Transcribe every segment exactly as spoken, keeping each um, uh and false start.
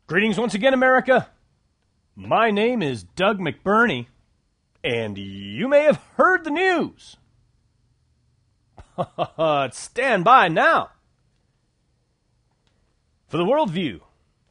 Greetings once again, America. My name is Doug McBurney, and you may have heard the news. Stand by now for the Worldview.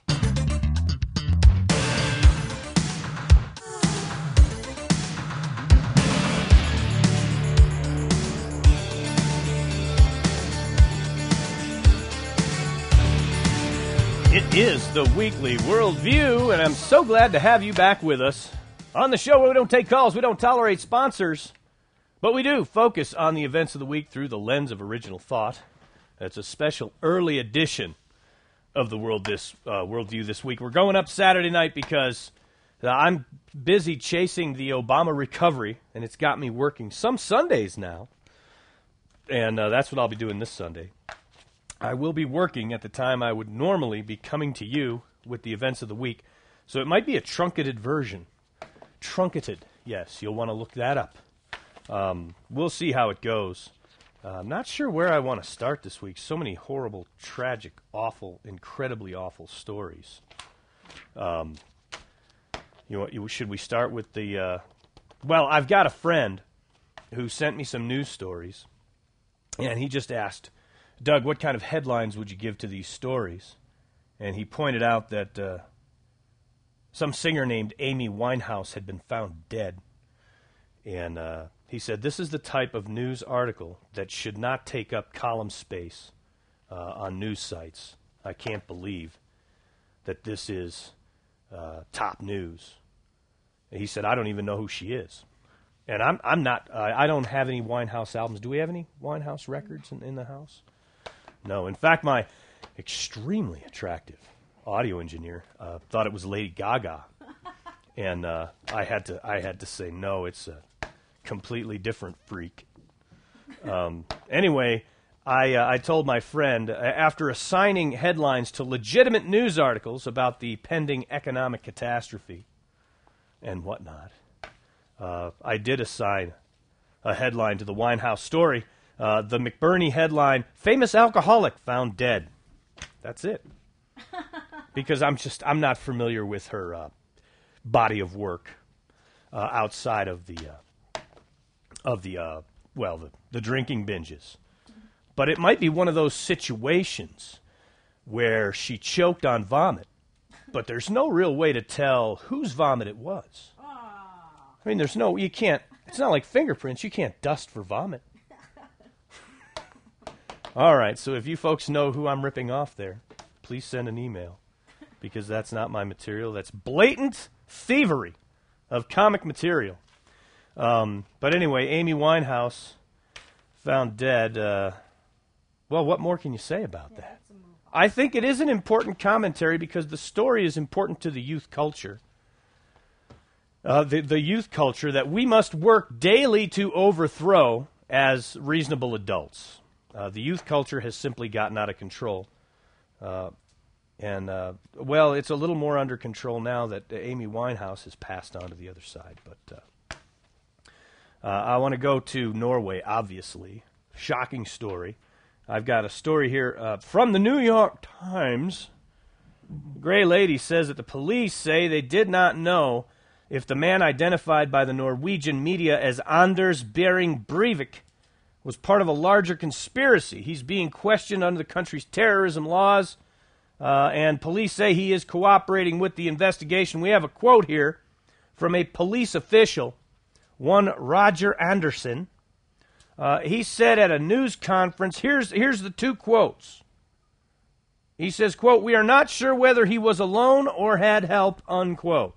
It is the weekly Worldview, and I'm so glad to have you back with us. On the show where we don't take calls, we don't tolerate sponsors, but we do focus on the events of the week through the lens of original thought. It's a special early edition of the World this uh, Worldview this week. We're going up Saturday night because uh, I'm busy chasing the Obama recovery, and it's got me working some Sundays now, and uh, that's what I'll be doing this Sunday. I will be working at the time I would normally be coming to you with the events of the week, so it might be a truncated version. Truncated, yes, you'll want to look that up. Um, we'll see how it goes. Uh, I'm not sure where I want to start this week. So many horrible, tragic, awful, incredibly awful stories. Um, you know, you, should we start with the... Uh, well, I've got a friend who sent me some news stories, and he just asked, Doug, what kind of headlines would you give to these stories? And he pointed out that uh, some singer named Amy Winehouse had been found dead. And uh, he said, this is the type of news article that should not take up column space uh, on news sites. I can't believe that this is uh, top news. And he said, I don't even know who she is. And I'm I'm not, uh, I don't have any Winehouse albums. Do we have any Winehouse records in, in the house? No. In fact, my extremely attractive audio engineer uh, thought it was Lady Gaga, and uh, I had to I had to say no. It's a completely different freak. Um, anyway, I uh, I told my friend uh, after assigning headlines to legitimate news articles about the pending economic catastrophe and whatnot, uh, I did assign a headline to the Winehouse story. Uh, the McBurney headline, famous alcoholic found dead. That's it. Because I'm just, I'm not familiar with her uh, body of work uh, outside of the, uh, of the, uh, well, the, the drinking binges. But it might be one of those situations where she choked on vomit, but there's no real way to tell whose vomit it was. I mean, there's no, you can't, it's not like fingerprints. You can't dust for vomit. All right, so if you folks know who I'm ripping off there, please send an email, because that's not my material. That's blatant thievery of comic material. Um, but anyway, Amy Winehouse found dead. Uh, well, what more can you say about yeah, that? I think it is an important commentary because the story is important to the youth culture. Uh, the, the youth culture that we must work daily to overthrow as reasonable adults. Uh, the youth culture has simply gotten out of control. Uh, and, uh, well, it's a little more under control now that uh, Amy Winehouse has passed on to the other side. But uh, uh, I want to go to Norway, obviously. Shocking story. I've got a story here uh, from the New York Times. Gray Lady says that the police say they did not know if the man identified by the Norwegian media as Anders Behring Breivik was part of a larger conspiracy. He's being questioned under the country's terrorism laws, uh, and police say he is cooperating with the investigation. We have a quote here from a police official, one Roger Anderson. Uh, he said at a news conference, here's, here's the two quotes. He says, quote, "We are not sure whether he was alone or had help," unquote.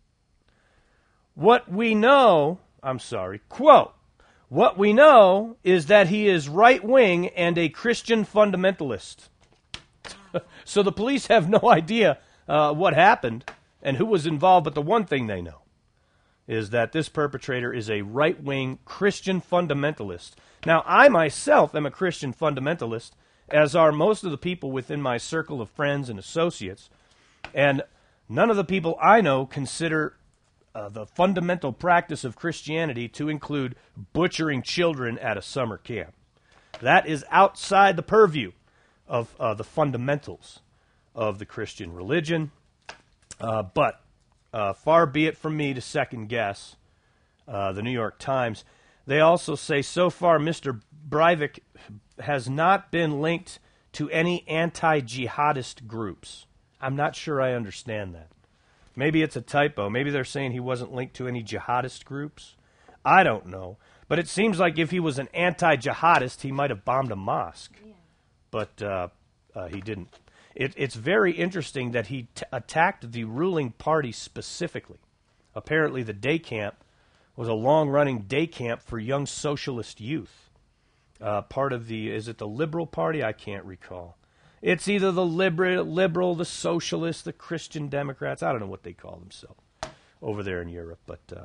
What we know, I'm sorry, quote, "What we know is that he is right-wing and a Christian fundamentalist." So the police have no idea uh, what happened and who was involved, but the one thing they know is that this perpetrator is a right-wing Christian fundamentalist. Now, I myself am a Christian fundamentalist, as are most of the people within my circle of friends and associates, and none of the people I know consider Uh, the fundamental practice of Christianity to include butchering children at a summer camp. That is outside the purview of uh, the fundamentals of the Christian religion. Uh, but uh, far be it from me to second guess uh, the New York Times. They also say so far Mister Breivik has not been linked to any anti-jihadist groups. I'm not sure I understand that. Maybe it's a typo. Maybe they're saying he wasn't linked to any jihadist groups. I don't know. But it seems like if he was an anti-jihadist, he might have bombed a mosque. Yeah. But uh, uh, he didn't. It, it's very interesting that he t- attacked the ruling party specifically. Apparently the day camp was a long-running day camp for young socialist youth. Uh, part of the, is it the Liberal Party? I can't recall. It's either the liberal, liberal, the socialist, the Christian Democrats. I don't know what they call themselves over there in Europe. But uh,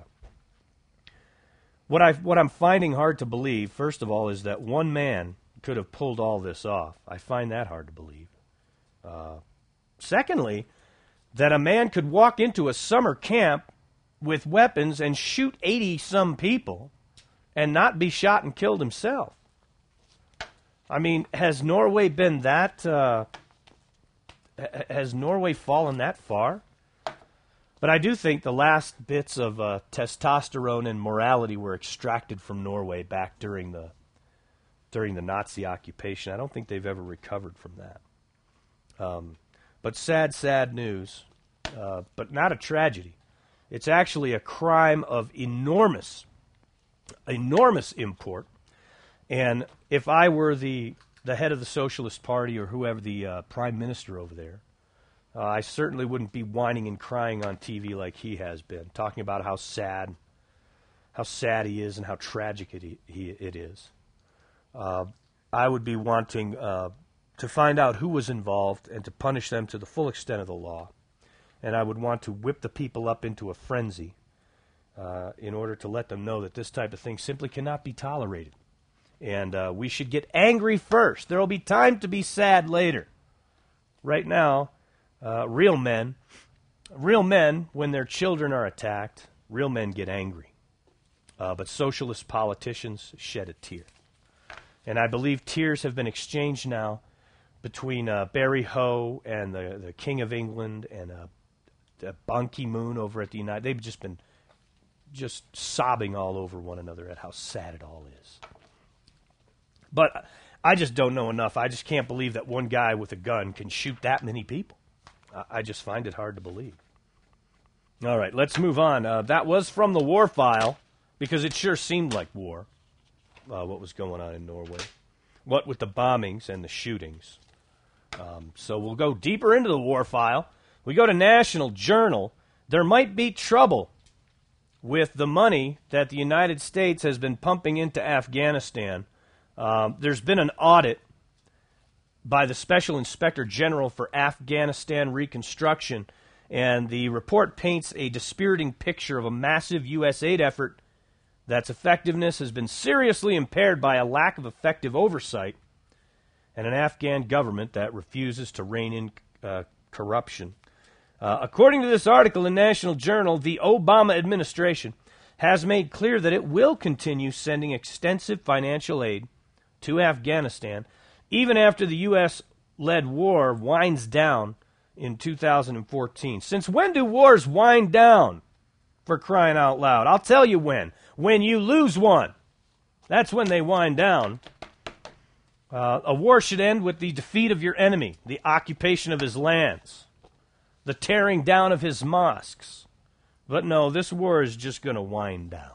what I what I'm finding hard to believe, first of all, is that one man could have pulled all this off. I find that hard to believe. Uh, secondly, that a man could walk into a summer camp with weapons and shoot eighty some people and not be shot and killed himself. I mean, has Norway been that, uh, has Norway fallen that far? But I do think the last bits of uh, testosterone and morality were extracted from Norway back during the during the Nazi occupation. I don't think they've ever recovered from that. Um, but sad, sad news, uh, but not a tragedy. It's actually a crime of enormous, enormous import. And if I were the the head of the Socialist Party or whoever, the uh, prime minister over there, uh, I certainly wouldn't be whining and crying on T V like he has been, talking about how sad, how sad he is and how tragic it, he, he, it is. Uh, I would be wanting uh, to find out who was involved and to punish them to the full extent of the law. And I would want to whip the people up into a frenzy uh, in order to let them know that this type of thing simply cannot be tolerated. And uh, we should get angry first. There will be time to be sad later. Right now, uh, real men, real men, when their children are attacked, real men get angry. Uh, but socialist politicians shed a tear. And I believe tears have been exchanged now between uh, Barry Ho and the, the King of England and uh, Ban Ki-moon over at the United. They've just been just sobbing all over one another at how sad it all is. But I just don't know enough. I just can't believe that one guy with a gun can shoot that many people. I just find it hard to believe. All right, let's move on. Uh, that was from the war file, because it sure seemed like war, uh, what was going on in Norway. What with the bombings and the shootings. Um, so we'll go deeper into the war file. We go to National Journal. There might be trouble with the money that the United States has been pumping into Afghanistan. Um, there's been an audit by the Special Inspector General for Afghanistan Reconstruction, and the report paints a dispiriting picture of a massive U S aid effort that's effectiveness has been seriously impaired by a lack of effective oversight and an Afghan government that refuses to rein in uh, corruption. Uh, according to this article in National Journal, the Obama administration has made clear that it will continue sending extensive financial aid to Afghanistan, even after the U S-led war winds down in two thousand fourteen. Since when do wars wind down, for crying out loud? I'll tell you when. When you lose one. That's when they wind down. Uh, a war should end with the defeat of your enemy, the occupation of his lands, the tearing down of his mosques. But no, this war is just going to wind down.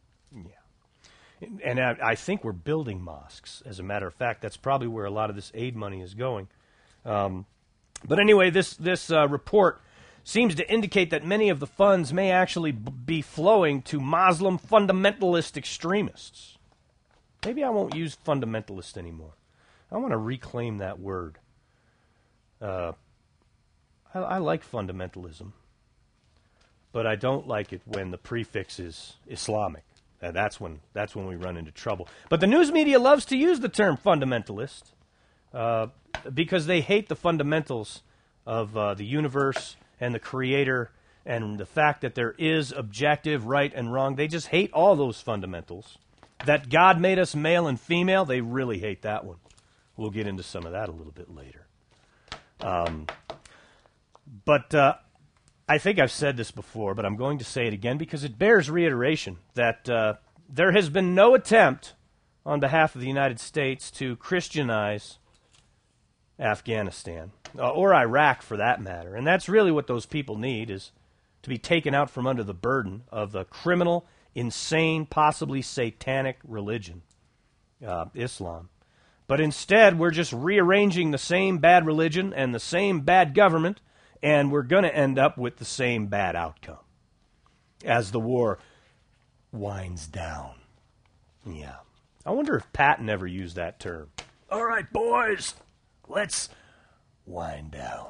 And I, I think we're building mosques. As a matter of fact, that's probably where a lot of this aid money is going. Um, but anyway, this this uh, report seems to indicate that many of the funds may actually b- be flowing to Muslim fundamentalist extremists. Maybe I won't use fundamentalist anymore. I want to reclaim that word. Uh, I, I like fundamentalism, but I don't like it when the prefix is Islamic. Uh, that's when that's when we run into trouble. But the news media loves to use the term fundamentalist uh, because they hate the fundamentals of uh, the universe and the Creator and the fact that there is objective right and wrong. They just hate all those fundamentals. That God made us male and female, they really hate that one. We'll get into some of that a little bit later. Um, but uh, I think I've said this before, but I'm going to say it again because it bears reiteration that uh, there has been no attempt on behalf of the United States to Christianize Afghanistan, uh, or Iraq for that matter. And that's really what those people need, is to be taken out from under the burden of the criminal, insane, possibly satanic religion, uh, Islam. But instead, we're just rearranging the same bad religion and the same bad government, and we're going to end up with the same bad outcome as the war winds down. Yeah. I wonder if Patton ever used that term. All right, boys, let's wind down.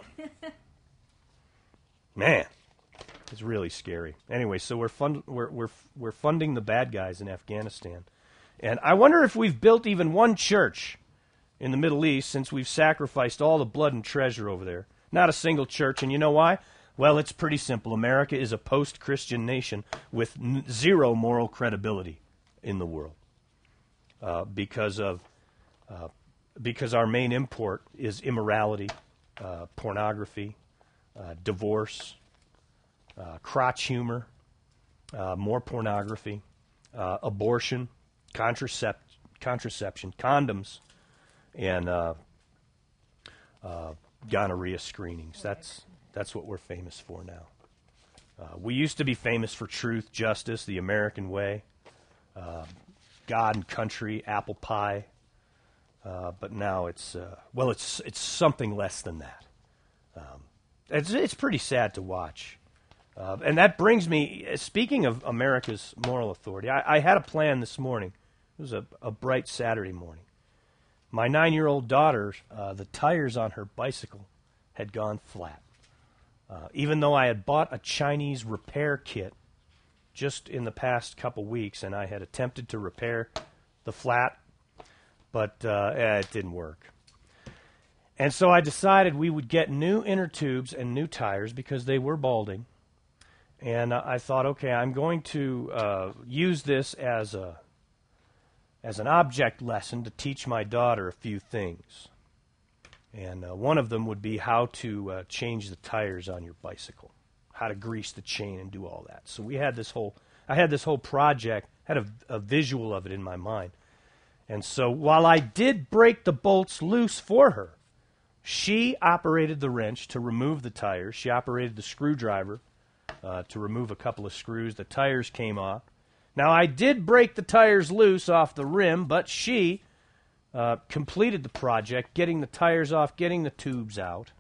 Man, it's really scary. Anyway, so we're fund we're we're we're funding the bad guys in Afghanistan, and I wonder if we've built even one church in the Middle East since we've sacrificed all the blood and treasure over there. Not a single church, and you know why? Well, it's pretty simple. America is a post-Christian nation with n- zero moral credibility in the world. Uh, because of uh, because our main import is immorality, uh, pornography, uh, divorce, uh, crotch humor, uh, more pornography, uh, abortion, contracept- contraception, condoms, and uh, uh, gonorrhea screenings. That's that's what we're famous for now. Uh, we used to be famous for truth, justice, the American way. Uh, God and country, apple pie, uh, but now it's uh, well, it's it's something less than that. Um, it's it's pretty sad to watch, uh, and that brings me. Speaking of America's moral authority, I, I had a plan this morning. It was a, a bright Saturday morning. My nine-year-old daughter, uh, the tires on her bicycle had gone flat, uh, even though I had bought a Chinese repair kit just in the past couple weeks, and I had attempted to repair the flat, but uh, eh, it didn't work. And so I decided we would get new inner tubes and new tires because they were balding. And uh, I thought, okay, I'm going to uh, use this as a as an object lesson to teach my daughter a few things. And uh, one of them would be how to uh, change the tires on your bicycle, how to grease the chain and do all that. So we had this whole, I had this whole project, had a, a visual of it in my mind. And so while I did break the bolts loose for her, she operated the wrench to remove the tires. She operated the screwdriver uh, to remove a couple of screws. The tires came off. Now, I did break the tires loose off the rim, but she uh, completed the project, getting the tires off, getting the tubes out.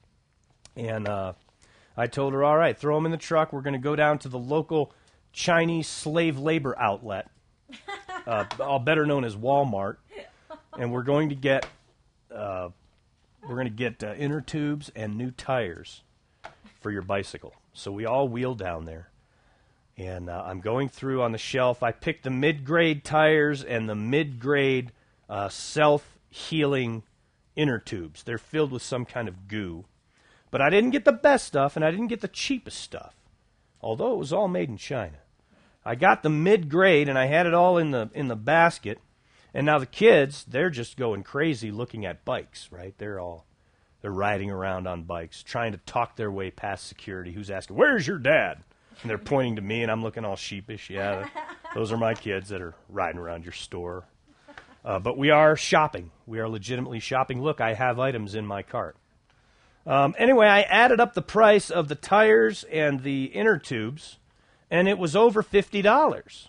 And uh, I told her, all right, throw them in the truck. We're going to go down to the local Chinese slave labor outlet, uh, all better known as Walmart, and we're going to get uh, we're going to get uh, inner tubes and new tires for your bicycle. So we all wheeled down there, and uh, I'm going through on the shelf. I picked the mid-grade tires and the mid-grade uh, self-healing inner tubes. They're filled with some kind of goo. But I didn't get the best stuff, and I didn't get the cheapest stuff, although it was all made in China. I got the mid-grade, and I had it all in the in the basket. And now the kids, they're just going crazy looking at bikes, right? They're all, they're riding around on bikes, trying to talk their way past security, who's asking, where's your dad? And they're pointing to me, and I'm looking all sheepish. Yeah, those are my kids that are riding around your store. Uh, but we are shopping. We are legitimately shopping. Look, I have items in my cart. Um, anyway, I added up the price of the tires and the inner tubes, and it was over fifty dollars.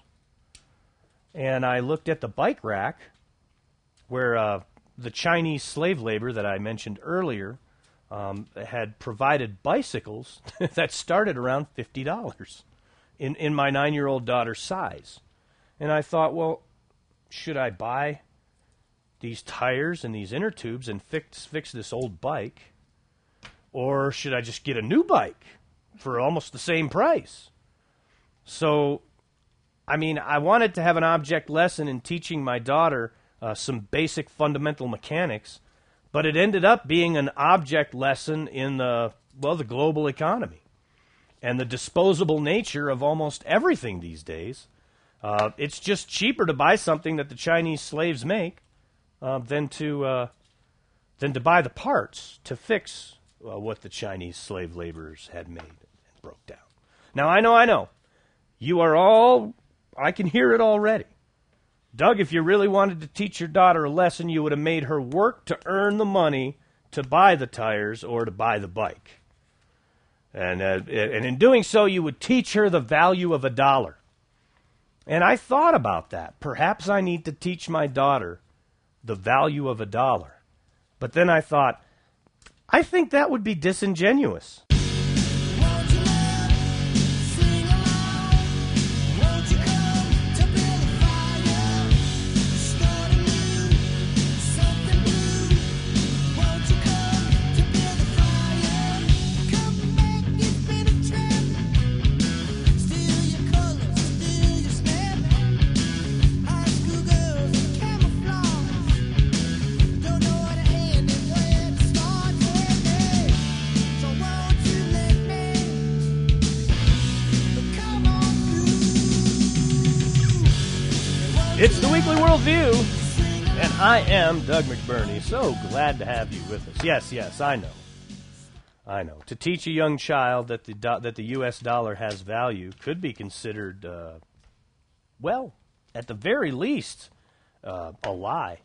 And I looked at the bike rack where uh, the Chinese slave labor that I mentioned earlier um, had provided bicycles that started around fifty dollars in, in my nine-year-old daughter's size. And I thought, well, should I buy these tires and these inner tubes and fix fix this old bike? Or should I just get a new bike for almost the same price? So, I mean, I wanted to have an object lesson in teaching my daughter uh, some basic fundamental mechanics, but it ended up being an object lesson in the, well, the global economy and the disposable nature of almost everything these days. Uh, it's just cheaper to buy something that the Chinese slaves make uh, than to uh, than to buy the parts to fix uh, what the Chinese slave laborers had made. broke down. Now, I know, I know. You are all, I can hear it already. Doug, if you really wanted to teach your daughter a lesson, you would have made her work to earn the money to buy the tires or to buy the bike. And, uh, and in doing so, you would teach her the value of a dollar. And I thought about that. Perhaps I need to teach my daughter the value of a dollar. But then I thought, I think that would be disingenuous. It's the Weekly Worldview, and I am Doug McBurney. So glad to have you with us. Yes, yes, I know. I know. To teach a young child that the do- that the U S dollar has value could be considered, uh, well, at the very least, uh, a lie.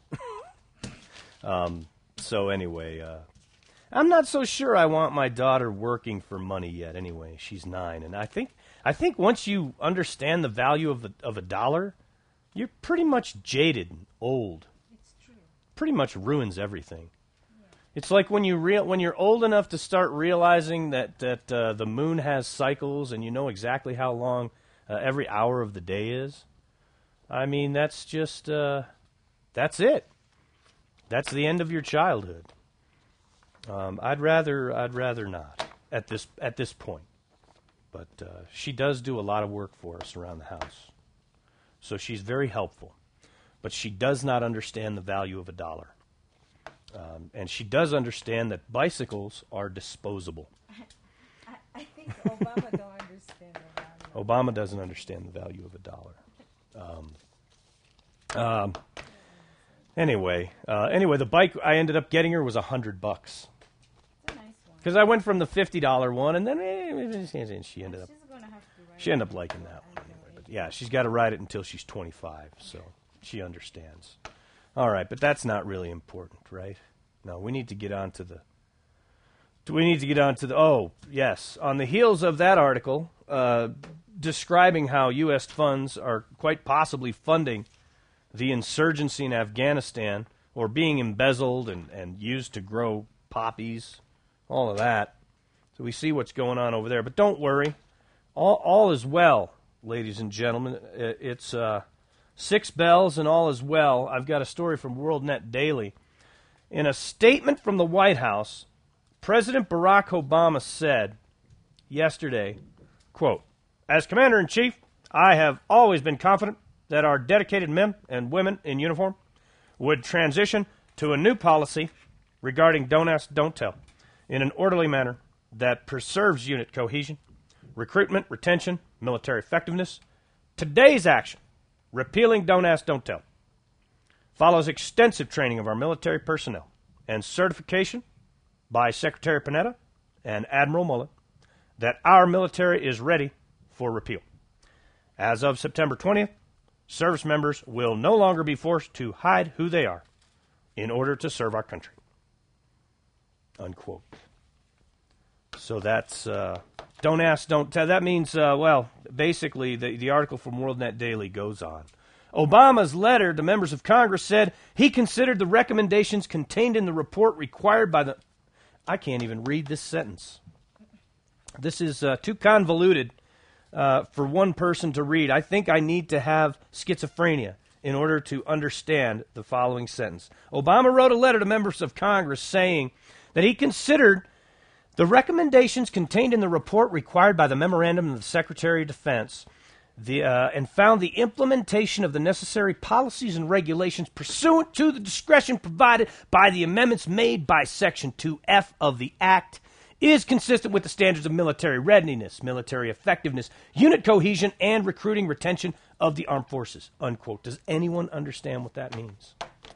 um, so anyway, uh, I'm not so sure I want my daughter working for money yet. Anyway, she's nine, and I think I think once you understand the value of a, of a dollar, you're pretty much jaded and old. It's true. Pretty much ruins everything. Yeah. It's like when you real when you're old enough to start realizing that that uh, the moon has cycles and you know exactly how long uh, every hour of the day is. I mean, that's just uh, that's it. That's the end of your childhood. Um, I'd rather I'd rather not at this at this point. But uh, she does do a lot of work for us around the house. So she's very helpful, but she does not understand the value of a dollar. Um, and she does understand that bicycles are disposable. I, I think Obama don't understand the value. Obama doesn't understand the value of a dollar. Um, um, anyway, uh, anyway, the bike I ended up getting her was a hundred bucks. It's a nice one. Because I went from the fifty dollar one, and then eh, she ended up She's gonna have to ride she ended up liking that one. Yeah, she's got to ride it until she's twenty-five, so she understands. All right, but that's not really important, right? No, we need to get on to the... We need to get on to the... Oh, yes. On the heels of that article uh, describing how U S funds are quite possibly funding the insurgency in Afghanistan or being embezzled and, and used to grow poppies, all of that. So we see what's going on over there. But don't worry. All, all is well. Ladies and gentlemen, it's uh, six bells and all is well. I've got a story from WorldNet Daily. In a statement from the White House, President Barack Obama said yesterday, quote, "As Commander-in-Chief, I have always been confident that our dedicated men and women in uniform would transition to a new policy regarding Don't Ask, Don't Tell in an orderly manner that preserves unit cohesion, recruitment, retention, military effectiveness. Today's action, repealing Don't Ask, Don't Tell, follows extensive training of our military personnel and certification by Secretary Panetta and Admiral Mullen that our military is ready for repeal. As of September twentieth, service members will no longer be forced to hide who they are in order to serve our country." Unquote. So that's... Uh, Don't ask, don't tell. That means, uh, well, basically, the, the article from WorldNet Daily goes on. Obama's letter to members of Congress said he considered the recommendations contained in the report required by the... I can't even read this sentence. This is uh, too convoluted uh, for one person to read. I think I need to have schizophrenia in order to understand the following sentence. Obama wrote a letter to members of Congress saying that he considered the recommendations contained in the report required by the memorandum of the Secretary of Defense the, uh, and found the implementation of the necessary policies and regulations pursuant to the discretion provided by the amendments made by Section two F of the Act is consistent with the standards of military readiness, military effectiveness, unit cohesion, and recruiting retention of the armed forces. Unquote. Does anyone understand what that means?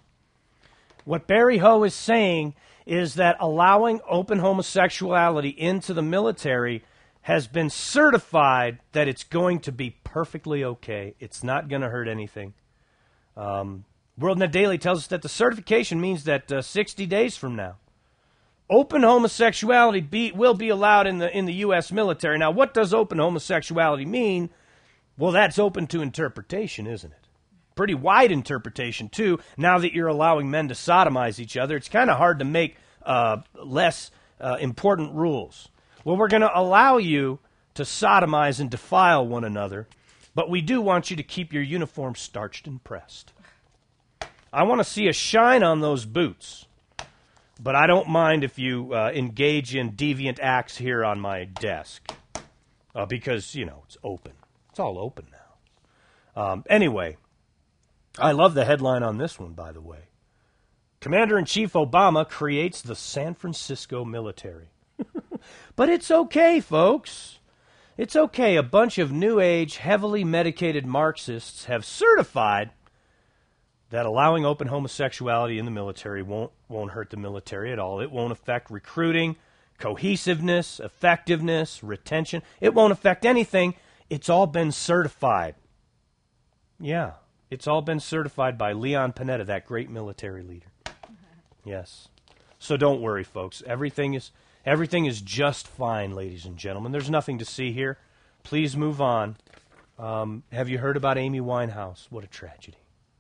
What Barry Ho is saying is that allowing open homosexuality into the military has been certified that it's going to be perfectly okay. It's not going to hurt anything. Um, WorldNet Daily tells us that the certification means that uh, sixty days from now, open homosexuality be, will be allowed in the in the U S military. Now, what does open homosexuality mean? Well, that's open to interpretation, isn't it? Pretty wide interpretation, too. Now that you're allowing men to sodomize each other, it's kind of hard to make uh, less uh, important rules. Well, we're going to allow you to sodomize and defile one another, but we do want you to keep your uniform starched and pressed. I want to see a shine on those boots, but I don't mind if you uh, engage in deviant acts here on my desk uh, because, you know, it's open. It's all open now. Um, anyway, I love the headline on this one, by the way. Commander-in-Chief Obama creates the San Francisco military. But it's okay, folks. It's okay. A bunch of New Age, heavily medicated Marxists have certified that allowing open homosexuality in the military won't won't hurt the military at all. It won't affect recruiting, cohesiveness, effectiveness, retention. It won't affect anything. It's all been certified. Yeah, it's all been certified by Leon Panetta, that great military leader. Yes. So don't worry, folks. Everything is everything is just fine, ladies and gentlemen. There's nothing to see here. Please move on. Um, have you heard about Amy Winehouse? What a tragedy.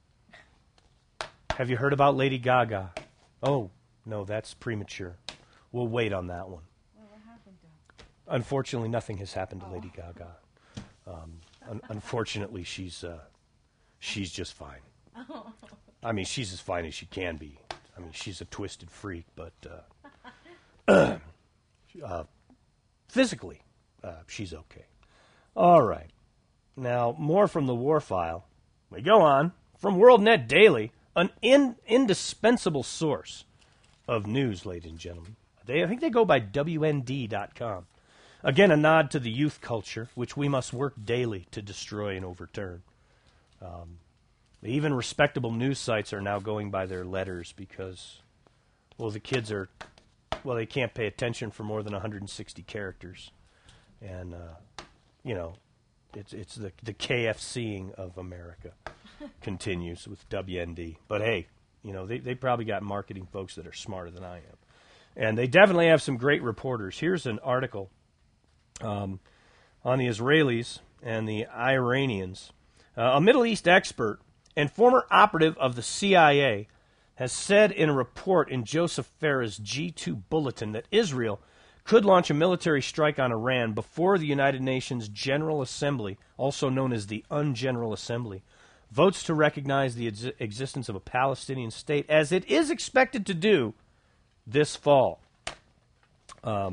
Have you heard about Lady Gaga? Oh, no, that's premature. We'll wait on that one. Well, what happened to her? Unfortunately, nothing has happened to Oh. Lady Gaga. Um, un- unfortunately, she's uh, she's just fine. I mean, she's as fine as she can be. I mean, she's a twisted freak, but uh, uh, physically, uh, she's okay. All right. Now, more from the War File. We go on. From WorldNet Daily, an in- indispensable source of news, ladies and gentlemen. They, I think they go by W N D dot com. Again, a nod to the youth culture, which we must work daily to destroy and overturn. Um, even respectable news sites are now going by their letters because, well, the kids are, well, they can't pay attention for more than one hundred sixty characters. And, uh, you know, it's it's the, the KFCing of America continues with W N D. But, hey, you know, they, they probably got marketing folks that are smarter than I am. And they definitely have some great reporters. Here's an article um, on the Israelis and the Iranians. Uh, a Middle East expert and former operative of the C I A has said in a report in Joseph Farah's G two bulletin that Israel could launch a military strike on Iran before the United Nations General Assembly, also known as the U N General Assembly, votes to recognize the ex- existence of a Palestinian state, as it is expected to do this fall. Um,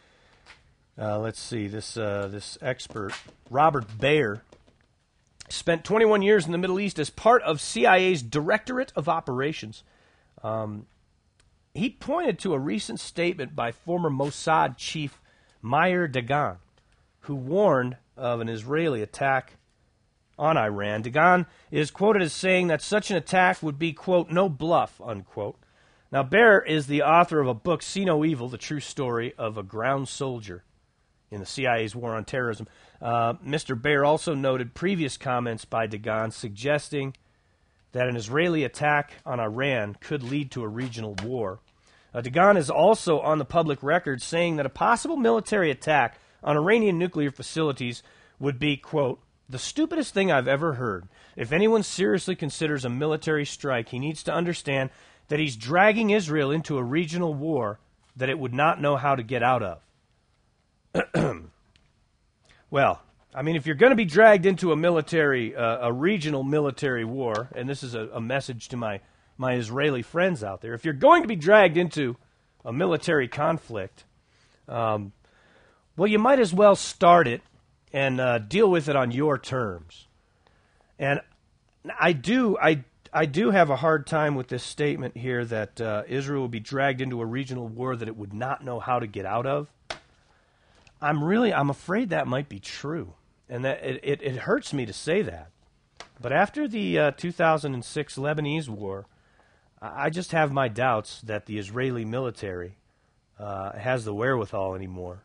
uh, let's see, this uh, this expert, Robert Baer, spent twenty-one years in the Middle East as part of C I A's Directorate of Operations. Um, he pointed to a recent statement by former Mossad chief Meir Dagan, who warned of an Israeli attack on Iran. Dagan is quoted as saying that such an attack would be, quote, no bluff, unquote. Now, Baer is the author of a book, See No Evil, the true story of a ground soldier in the C I A's war on terrorism. Uh, Mister Baer also noted previous comments by Dagan suggesting that an Israeli attack on Iran could lead to a regional war. Uh, Dagan is also on the public record saying that a possible military attack on Iranian nuclear facilities would be, quote, the stupidest thing I've ever heard. If anyone seriously considers a military strike, he needs to understand that he's dragging Israel into a regional war that it would not know how to get out of. Well, I mean, if you're going to be dragged into a military, uh, a regional military war, and this is a, a message to my, my Israeli friends out there, if you're going to be dragged into a military conflict, um, well, you might as well start it and uh, deal with it on your terms. And I do, I, I do have a hard time with this statement here that uh, Israel will be dragged into a regional war that it would not know how to get out of. I'm really, I'm afraid that might be true, and that it, it, it hurts me to say that. But after the uh, two thousand six Lebanese war, I, I just have my doubts that the Israeli military uh, has the wherewithal anymore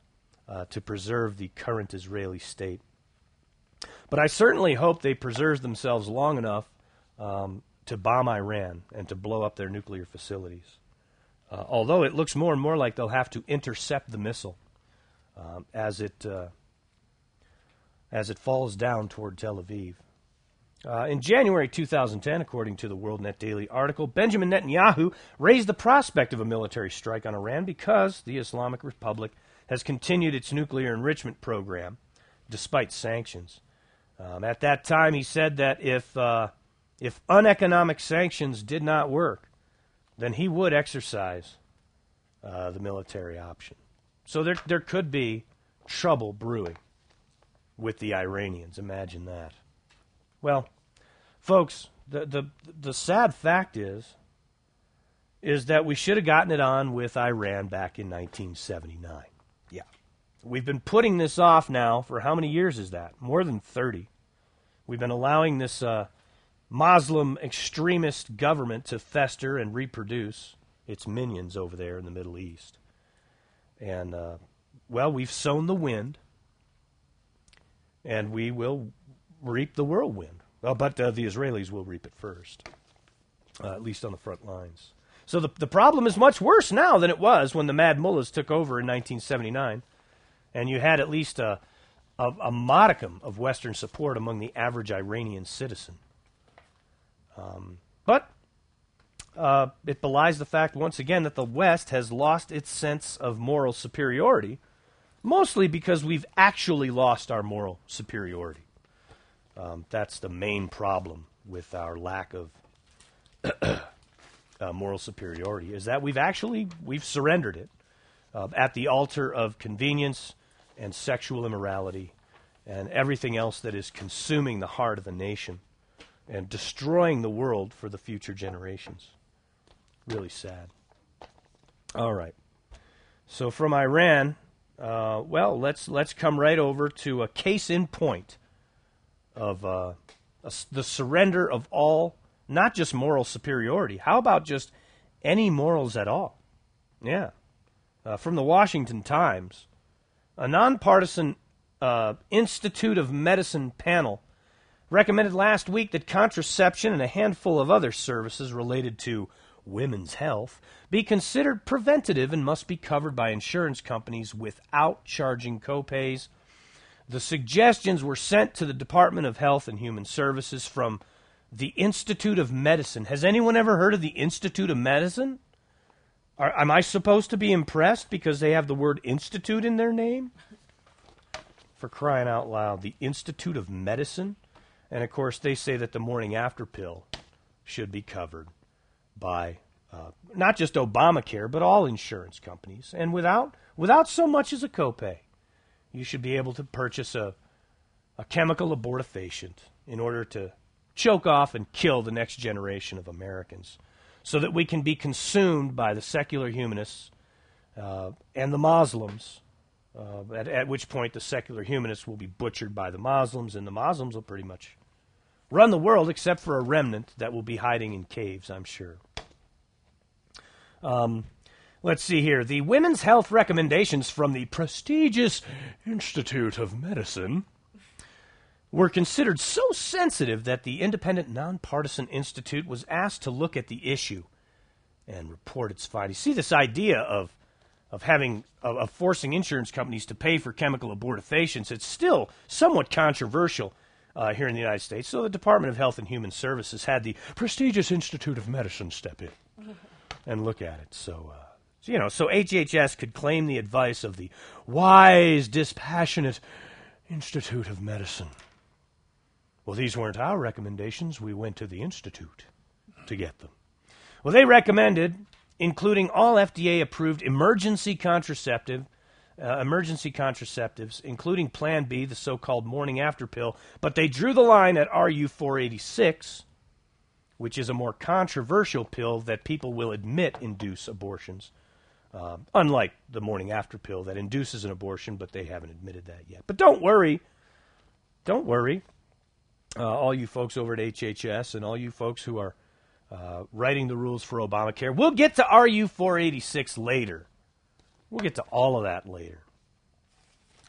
uh, to preserve the current Israeli state. But I certainly hope they preserve themselves long enough um, to bomb Iran and to blow up their nuclear facilities. Uh, although it looks more and more like they'll have to intercept the missile um, as it uh, as it falls down toward Tel Aviv. Uh, in January two thousand ten, according to the WorldNet Daily article, Benjamin Netanyahu raised the prospect of a military strike on Iran because the Islamic Republic has continued its nuclear enrichment program despite sanctions. Um, at that time, he said that if uh, if uneconomic sanctions did not work, then he would exercise uh, the military option. So there there could be trouble brewing with the Iranians. Imagine that. Well, folks, the, the the sad fact is, is that we should have gotten it on with Iran back in nineteen seventy-nine. Yeah. We've been putting this off now for how many years is that? More than thirty. We've been allowing this uh, Muslim extremist government to fester and reproduce its minions over there in the Middle East. And, uh, well, we've sown the wind, and we will reap the whirlwind. Well, but uh, the Israelis will reap it first, uh, at least on the front lines. So the the problem is much worse now than it was when the Mad Mullahs took over in nineteen seventy-nine, and you had at least a, a, a modicum of Western support among the average Iranian citizen. Um, but uh, it belies the fact, once again, that the West has lost its sense of moral superiority, mostly because we've actually lost our moral superiority. Um, that's the main problem with our lack of uh, moral superiority, is that we've actually, we've surrendered it uh, at the altar of convenience and sexual immorality and everything else that is consuming the heart of the nation and destroying the world for the future generations. Really sad. All right. So from Iran, uh, well, let's let's come right over to a case in point of uh, a, the surrender of all, not just moral superiority. How about just any morals at all? Yeah. Uh, from the Washington Times, a nonpartisan uh, Institute of Medicine panel recommended last week that contraception and a handful of other services related to women's health be considered preventative and must be covered by insurance companies without charging copays. The suggestions were sent to the Department of Health and Human Services from the Institute of Medicine. Has anyone ever heard of the Institute of Medicine? Are, am I supposed to be impressed because they have the word institute in their name? For crying out loud, the Institute of Medicine? And, of course, they say that the morning after pill should be covered by uh, not just Obamacare, but all insurance companies, and without without so much as a copay. You should be able to purchase a, a chemical abortifacient in order to choke off and kill the next generation of Americans so that we can be consumed by the secular humanists uh, and the Muslims, uh, at, at which point the secular humanists will be butchered by the Muslims, and the Muslims will pretty much run the world except for a remnant that will be hiding in caves, I'm sure. Um... Let's see here. The women's health recommendations from the prestigious Institute of Medicine were considered so sensitive that the independent nonpartisan institute was asked to look at the issue and report its findings. See, this idea of of having of, of forcing insurance companies to pay for chemical abortifacients, it's still somewhat controversial uh, here in the United States. So the Department of Health and Human Services had the prestigious Institute of Medicine step in and look at it. So. Uh, You know, so H H S could claim the advice of the wise, dispassionate Institute of Medicine. Well, these weren't our recommendations. We went to the Institute to get them. Well, they recommended including all F D A-approved emergency contraceptive, uh, emergency contraceptives, including Plan B, the so-called morning after pill, but they drew the line at R U four eighty-six, which is a more controversial pill that people will admit induce abortions. Uh, unlike the morning after pill that induces an abortion, but they haven't admitted that yet. But don't worry. Don't worry. Uh, all you folks over at H H S and all you folks who are uh, writing the rules for Obamacare, we'll get to R U four eighty-six later. We'll get to all of that later.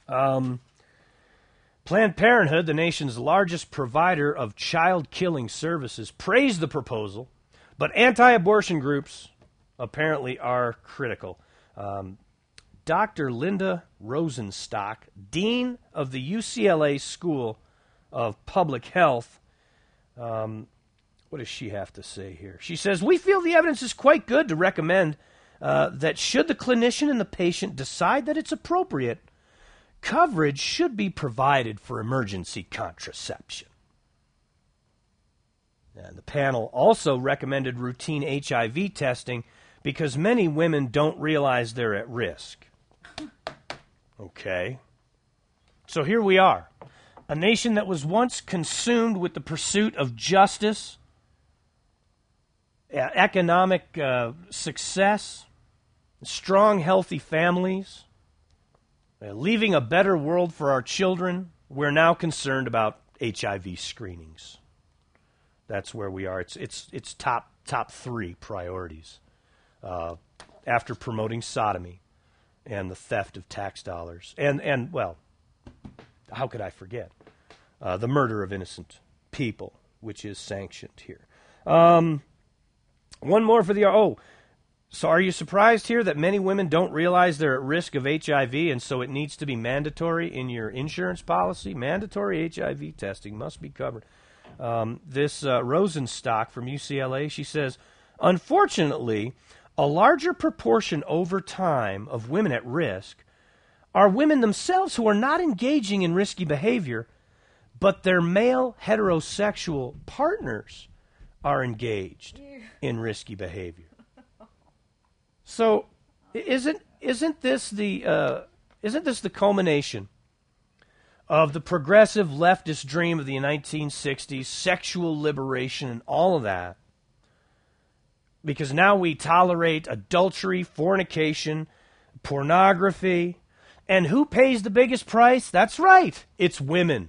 Um, Planned Parenthood, the nation's largest provider of child-killing services, praised the proposal, but anti-abortion groups apparently are critical. Um, Doctor Linda Rosenstock, dean of the U C L A School of Public Health, um, what does she have to say here? She says, "We feel the evidence is quite good to recommend uh, that should the clinician and the patient decide that it's appropriate, coverage should be provided for emergency contraception." And the panel also recommended routine H I V testing because many women don't realize they're at risk. Okay. So here we are, a nation that was once consumed with the pursuit of justice, economic uh, success, strong, healthy families, uh, leaving a better world for our children. We're now concerned about H I V screenings. That's where we are. It's it's it's top top three priorities uh, after promoting sodomy and the theft of tax dollars and and well, how could I forget uh, the murder of innocent people, which is sanctioned here. Um, one more for the oh. So are you surprised here that many women don't realize they're at risk of H I V, and so it needs to be mandatory in your insurance policy? Mandatory H I V testing must be covered. Um, this uh, Rosenstock from U C L A, she says, unfortunately, a larger proportion over time of women at risk are women themselves who are not engaging in risky behavior, but their male heterosexual partners are engaged in risky behavior. So, isn't isn't this the uh, isn't this the culmination of the progressive leftist dream of the nineteen sixties, sexual liberation and all of that? Because now we tolerate adultery, fornication, pornography, and who pays the biggest price? That's right, it's women.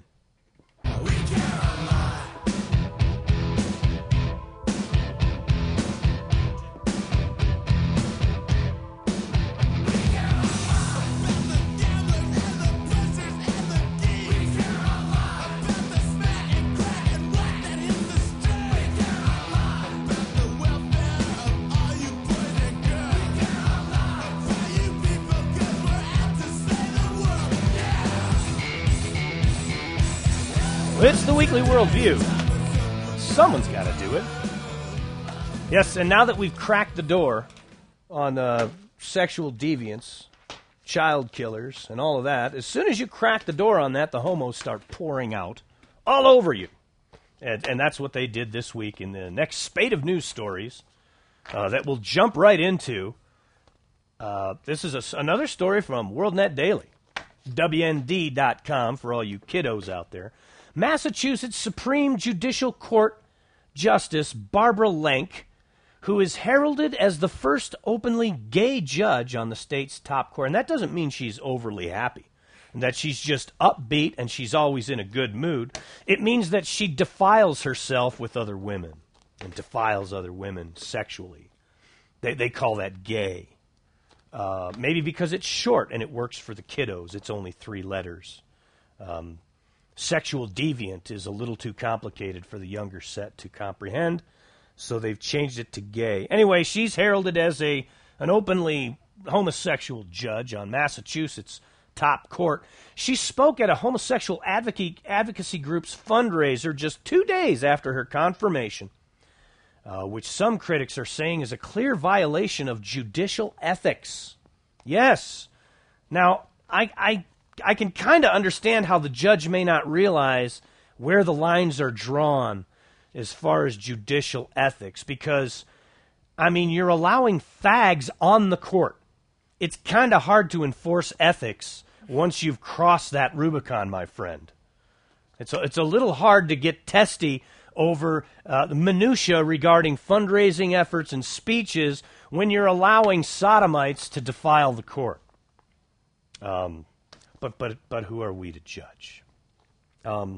It's the Weekly Worldview. Someone's got to do it. Yes, and now that we've cracked the door on uh, sexual deviants, child killers, and all of that, as soon as you crack the door on that, the homos start pouring out all over you. And, and that's what they did this week in the next spate of news stories uh, that we'll jump right into. Uh, this is a, another story from WorldNet Daily, W N D dot com for all you kiddos out there. Massachusetts Supreme Judicial Court Justice Barbara Lenk, who is heralded as the first openly gay judge on the state's top court. And that doesn't mean she's overly happy, and that she's just upbeat and she's always in a good mood. It means that she defiles herself with other women and defiles other women sexually. They, they call that gay. Uh, maybe because it's short and it works for the kiddos. It's only three letters. Um, Sexual deviant is a little too complicated for the younger set to comprehend, so they've changed it to gay. Anyway, she's heralded as a an openly homosexual judge on Massachusetts' top court. She spoke at a homosexual advocacy, advocacy group's fundraiser just two days after her confirmation, uh, which some critics are saying is a clear violation of judicial ethics. Yes. Now, I... I I can kind of understand how the judge may not realize where the lines are drawn as far as judicial ethics, because, I mean, you're allowing fags on the court. It's kind of hard to enforce ethics once you've crossed that Rubicon, my friend. It's a, it's a little hard to get testy over uh, the minutia regarding fundraising efforts and speeches when you're allowing sodomites to defile the court. Um... But but but who are we to judge? Um,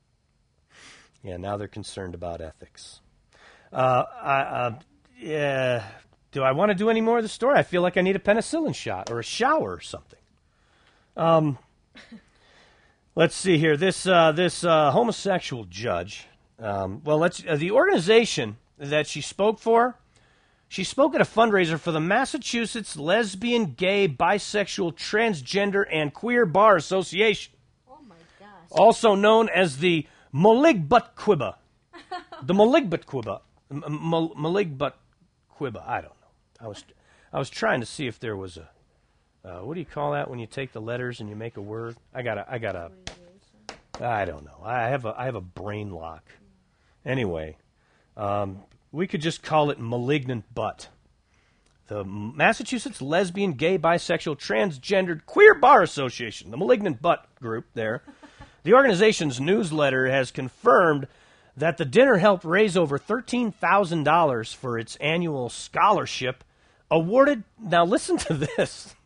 yeah, now they're concerned about ethics. Uh, I, uh, yeah, do I want to do any more of the story? I feel like I need a penicillin shot or a shower or something. Um, Let's see here. This uh, this uh, homosexual judge. Um, well, let's uh, the organization that she spoke for. She spoke at a fundraiser for the Massachusetts Lesbian, Gay, Bisexual, Transgender, and Queer Bar Association. Oh my gosh. Also known as the Maligbutquibba. The Maligbutquibba. M- M- Maligbutquibba. I don't know. I was I was trying to see if there was a uh, what do you call that when you take the letters and you make a word? I got a I got a I don't know. I have a I have a brain lock. Anyway, um, we could just call it malignant butt. The Massachusetts Lesbian, Gay, Bisexual, Transgendered, Queer Bar Association, the Malignant Butt group there. The organization's newsletter has confirmed that the dinner helped raise over thirteen thousand dollars for its annual scholarship awarded. Now listen to this.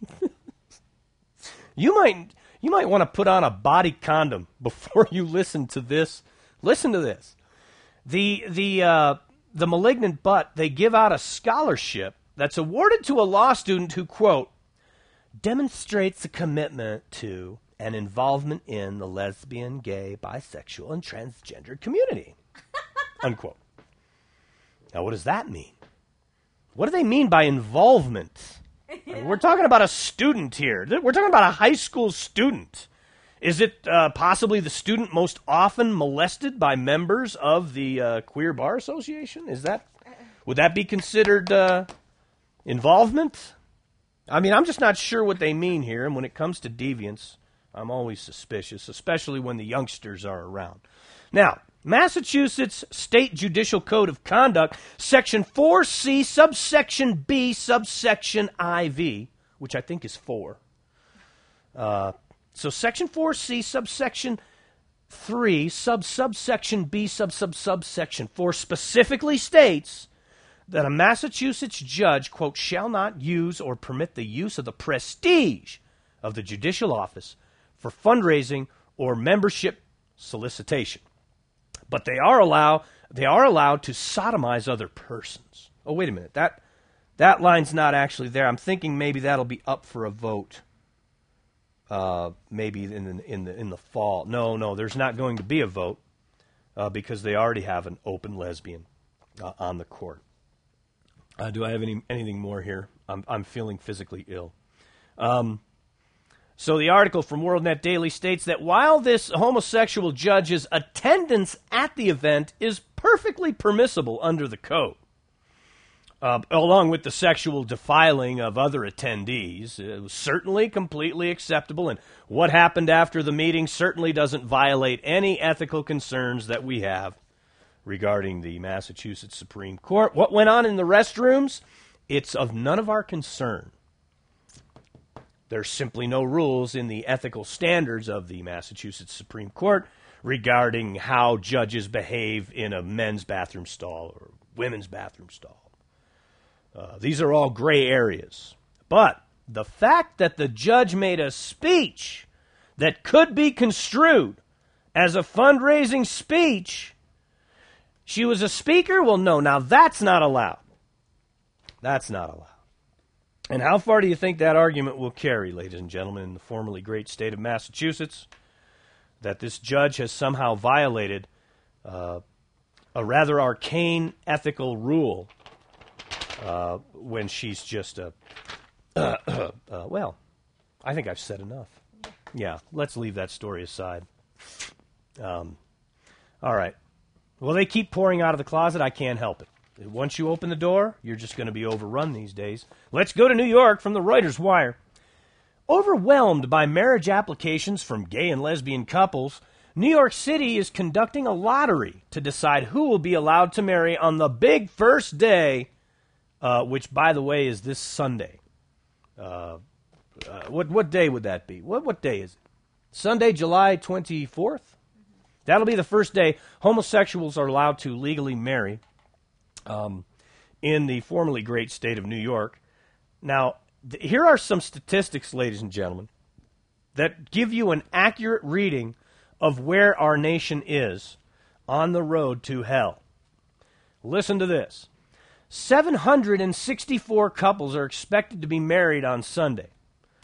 you might you might want to put on a body condom before you listen to this. Listen to this. The the uh, the Malignant Butt, they give out a scholarship that's awarded to a law student who, quote, demonstrates a commitment to and involvement in the lesbian, gay, bisexual, and transgender community, unquote. Now, what does that mean? What do they mean by involvement? Yeah. We're talking about a student here. We're talking about a high school student. Is it uh, possibly the student most often molested by members of the uh, Queer Bar Association? Is that, would that be considered uh, involvement? I mean, I'm just not sure what they mean here. And when it comes to deviance, I'm always suspicious, especially when the youngsters are around. Now, Massachusetts State Judicial Code of Conduct, Section four C, subsection B, subsection I V, which I think is four. Uh, so Section four C, subsection three, sub subsection B, sub sub subsection four specifically states that a Massachusetts judge, quote, shall not use or permit the use of the prestige of the judicial office for fundraising or membership solicitation. But they are allow they are allowed to sodomize other persons. Oh, wait a minute. That that line's not actually there. I'm thinking maybe that'll be up for a vote. Uh, maybe in the, in the in the fall. No, no, there's not going to be a vote uh, because they already have an open lesbian uh, on the court. Uh, do I have any anything more here? I'm I'm feeling physically ill. Um, so the article from WorldNet Daily states that while this homosexual judge's attendance at the event is perfectly permissible under the code, uh, along with the sexual defiling of other attendees, it was certainly completely acceptable, and what happened after the meeting certainly doesn't violate any ethical concerns that we have regarding the Massachusetts Supreme Court. What went on in the restrooms? It's of none of our concern. There's simply no rules in the ethical standards of the Massachusetts Supreme Court regarding how judges behave in a men's bathroom stall or women's bathroom stall. Uh, these are all gray areas. But the fact that the judge made a speech that could be construed as a fundraising speech, she was a speaker? Well, no. Now, that's not allowed. That's not allowed. And how far do you think that argument will carry, ladies and gentlemen, in the formerly great state of Massachusetts, that this judge has somehow violated uh, a rather arcane ethical rule uh, when she's just a, uh, uh, uh, well, I think I've said enough. Yeah, let's leave that story aside. Um, all right. Well, they keep pouring out of the closet. I can't help it. Once you open the door, you're just going to be overrun these days. Let's go to New York from the Reuters Wire. Overwhelmed by marriage applications from gay and lesbian couples, New York City is conducting a lottery to decide who will be allowed to marry on the big first day, uh, which, by the way, is this Sunday. Uh, uh, what what day would that be? What what day is it? Sunday, July twenty-fourth? That'll be the first day homosexuals are allowed to legally marry um, in the formerly great state of New York. Now, th- here are some statistics, ladies and gentlemen, that give you an accurate reading of where our nation is on the road to hell. Listen to this. seven hundred sixty-four couples are expected to be married on Sunday.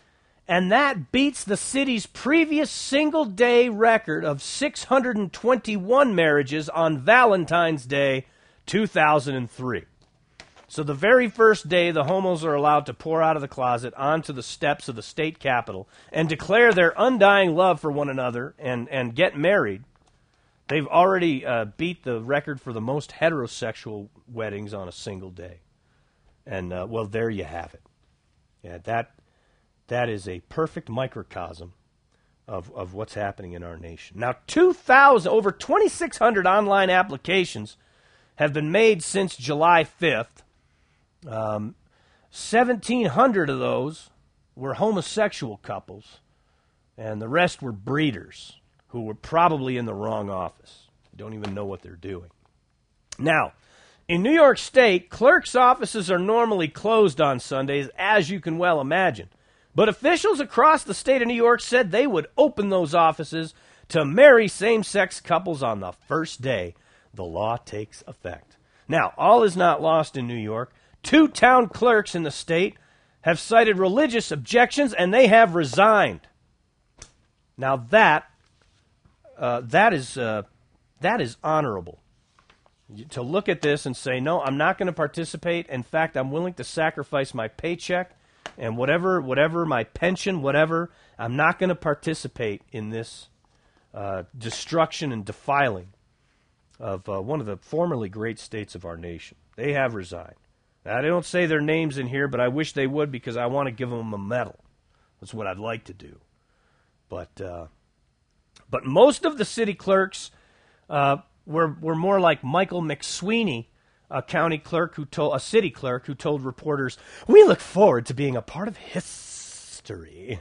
And that beats the city's previous single-day record of six hundred twenty-one marriages on Valentine's Day, two thousand three. So the very first day, the homos are allowed to pour out of the closet onto the steps of the state capitol and declare their undying love for one another and, and get married. They've already uh, beat the record for the most heterosexual weddings on a single day. And, uh, well, there you have it. Yeah, that that is a perfect microcosm of, of what's happening in our nation. Now, two thousand, over twenty-six hundred online applications have been made since July fifth. Um, seventeen hundred of those were homosexual couples, and the rest were breeders who were probably in the wrong office. Don't even know what they're doing. Now, in New York State, clerks' offices are normally closed on Sundays, as you can well imagine. But officials across the state of New York said they would open those offices to marry same-sex couples on the first day the law takes effect. Now, all is not lost in New York. Two town clerks in the state have cited religious objections, and they have resigned. Now, that uh, that is uh, that is honorable. To look at this and say, no, I'm not going to participate. In fact, I'm willing to sacrifice my paycheck and whatever, whatever my pension, whatever. I'm not going to participate in this uh, destruction and defiling of uh, one of the formerly great states of our nation. They have resigned. I don't say their names in here, but I wish they would because I want to give them a medal. That's what I'd like to do. But uh, but most of the city clerks uh, were were more like Michael McSweeney, a county clerk who told a city clerk who told reporters, "We look forward to being a part of history.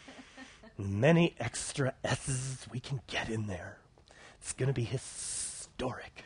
Many extra S's we can get in there. It's going to be historic."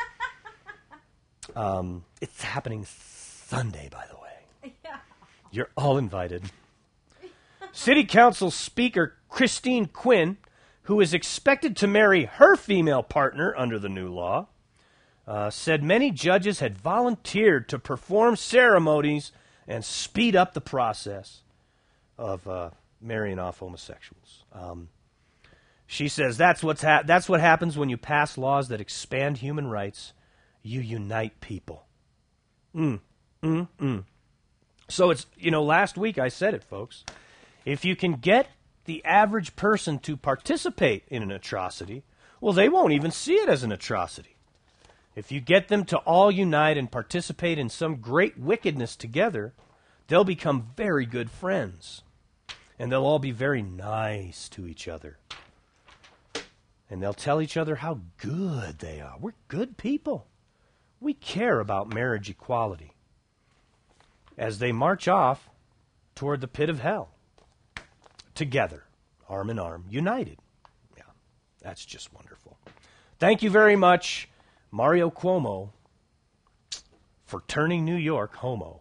um, it's happening Sunday, by the way. Yeah. You're all invited. City Council Speaker Christine Quinn, who is expected to marry her female partner under the new law, uh, said many judges had volunteered to perform ceremonies and speed up the process of uh, marrying off homosexuals. Um, she says that's what's ha- that's what happens when you pass laws that expand human rights. You unite people. Mm, mm, mm. So it's, you know, last week I said it, folks. If you can get the average person to participate in an atrocity, well, they won't even see it as an atrocity. If you get them to all unite and participate in some great wickedness together, they'll become very good friends. And they'll all be very nice to each other. And they'll tell each other how good they are. We're good people. We care about marriage equality. As they march off toward the pit of hell. Together, arm in arm, united. Yeah, that's just wonderful. Thank you very much, Mario Cuomo, for turning New York homo.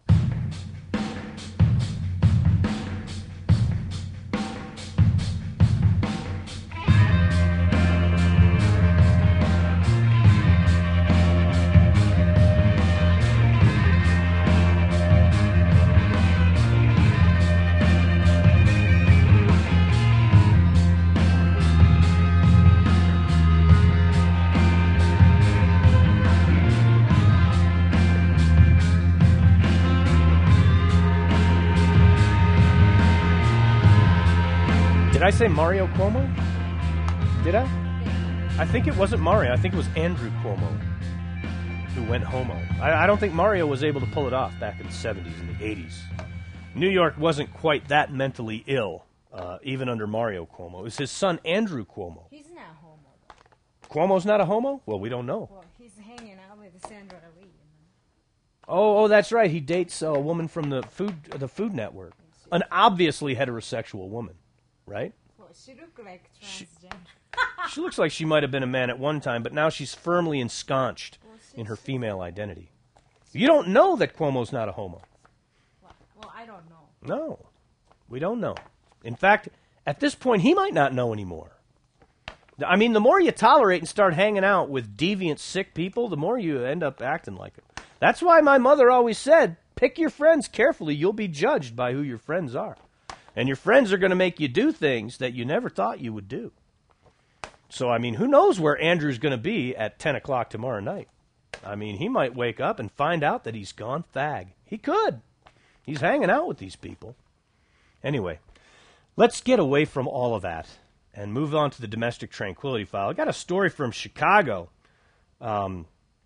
Did I say Mario Cuomo? Did I? I think it wasn't Mario. I think it was Andrew Cuomo who went homo. I, I don't think Mario was able to pull it off back in the seventies and the eighties. New York wasn't quite that mentally ill, uh, even under Mario Cuomo. It was his son, Andrew Cuomo. He's not homo, though. Cuomo's not a homo? Well, we don't know. Well, he's hanging out with Sandra Lee. You know? Oh, oh, that's right. He dates a woman from the Food the Food Network. An obviously heterosexual woman, right? Well, she looked like transgender. She looks like she might have been a man at one time, but now she's firmly ensconced Well, in her she's- female identity. You don't know that Cuomo's not a homo. Well, well, I don't know. No, we don't know. In fact, at this point, he might not know anymore. I mean, the more you tolerate and start hanging out with deviant, sick people, the more you end up acting like them. That's why my mother always said, pick your friends carefully. You'll be judged by who your friends are. And your friends are going to make you do things that you never thought you would do. So, I mean, who knows where Andrew's going to be at ten o'clock tomorrow night? I mean, he might wake up and find out that he's gone fag. He could. He's hanging out with these people. Anyway, let's get away from all of that and move on to the domestic tranquility file. I got a story from Chicago. Um,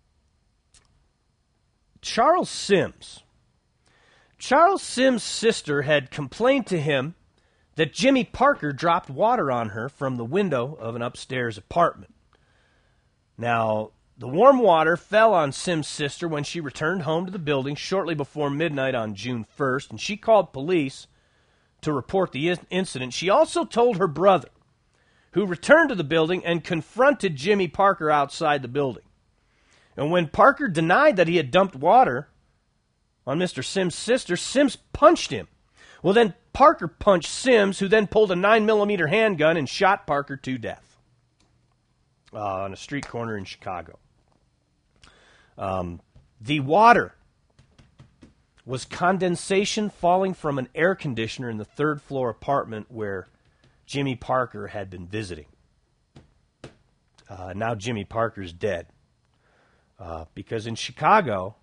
Charles Sims. Charles Sims' sister had complained to him that Jimmy Parker dropped water on her from the window of an upstairs apartment. Now, the warm water fell on Sims' sister when she returned home to the building shortly before midnight on June first, and she called police to report the incident. She also told her brother, who returned to the building and confronted Jimmy Parker outside the building. And when Parker denied that he had dumped water on Mister Sims' sister, Sims punched him. Well, then Parker punched Sims, who then pulled a nine millimeter handgun and shot Parker to death uh, on a street corner in Chicago. Um, the water was condensation falling from an air conditioner in the third floor apartment where Jimmy Parker had been visiting. Uh, now Jimmy Parker's dead. Uh, because in Chicago,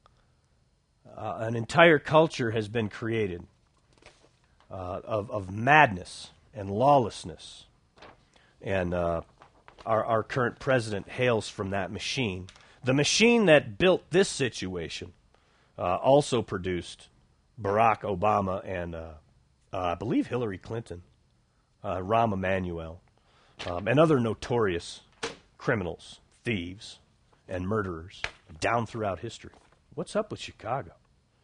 uh, an entire culture has been created uh, of, of madness and lawlessness. And uh, our, our current president hails from that machine. The machine that built this situation uh, also produced Barack Obama and, uh, uh, I believe, Hillary Clinton, uh, Rahm Emanuel, um, and other notorious criminals, thieves, and murderers down throughout history. What's up with Chicago?